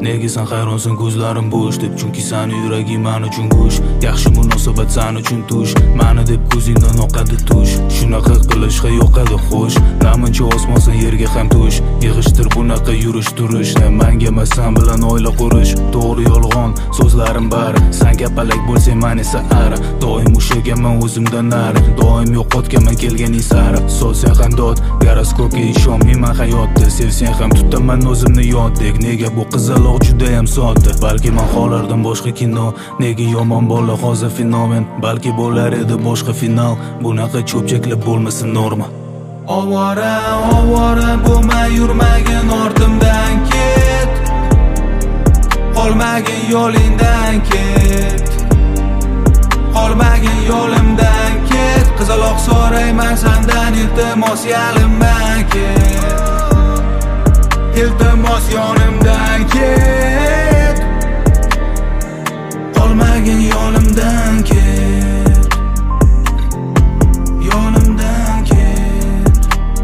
Nega sen hayronsan ko'zlarim bo'sh deb, chunki seni yuraging men uchun go'sh. Yaxshi munosabat sen uchun tush, meni deb ko'zingdan oqadi tush. Shunaqa qilishga yoqadi xo'sh, namuncha osmonsan yerga ham tush. Yig'ishtir bunaqa yurish turish, menga emas sen bilan oila qurish. To'g'ri yolg'on so'zlarim bari, sen kapalak bo'lsang men esa ara. Doim ushlaganman o'zimdan nari, doim yo'qotganman kelganing sari. So'zsang ham dod, goroskopga ishonmayman hayotda. Sevsang ham tutaman o'zimni yoddek. Nega bu qizaloq juda ham sodda? Balki men xohlardim boshqa kino. Nega yomon bola hozir fenomen? Balki bo'lar edi boshqa final. Bunaqa cho'pchaklab bo'lmasin norma. Ovora, ovora bo'lma, yurmagin ortimdan ket. Qolmagin yo'lingdan ket. Qolmagin yo'limdan ket. Qizaloq so'rayman sendan, iltimos yalinma ket. Iltimos yonimdan ket. Qolmagin yo'limdan ket. Yonimdan ket.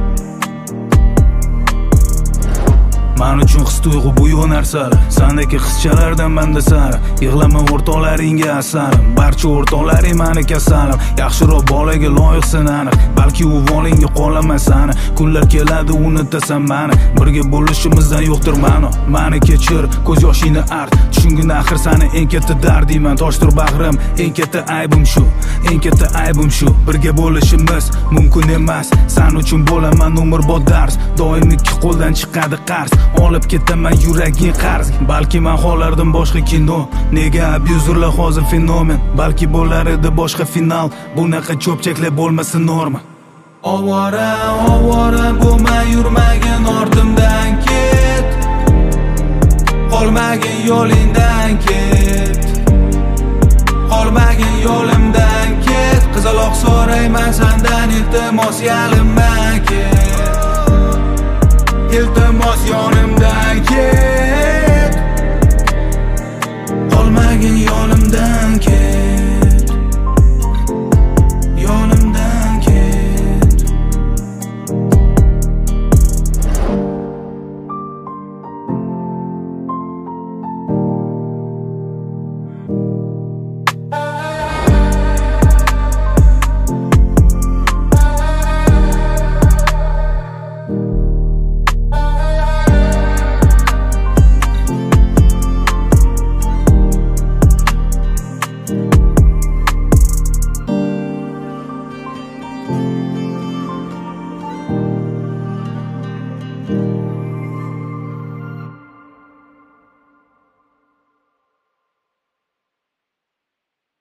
Men uchun his tuyg'u bu yo'q narsalar, sendagi qizchalardan menda sara. Yig'lama o'rtoqlaringga asarim, barcha o'rtoqlaring meni kasalim. Yaxshiroq bolaga loyiqsan aniq, balki u volingga qolaman sani. Kunlar keladi unutasan meni, birga bo'lishimizdan yo'qdir ma'no. Meni kechir, ko'z yoshingni art, tushungin axir seni eng katta dardiyman. Toshdir bag'rim, eng katta aybim shu, eng katta aybim shu. Birga bo'lishimiz mumkin emas, sen uchun bo'laman umrbod dars. Doim ikki qo'ldan chiqadi qarz, olib ketaman yuraging qarz. Balki men xohlardim boshqa kino. Nega abyuzerlar hozir fenomen? Balki bo'lar edi boshqa final. Bunaqa cho'pchaklab bo'lmasin norma. Ovora, ovora bo'lma, yurmagin ortimdan ket. Qolmagin yo'lingdan ket. Qolmagin yo'limdan ket. Qizaloq so'rayman sendan, iltimos yalinma ket. Iltimos yonimdan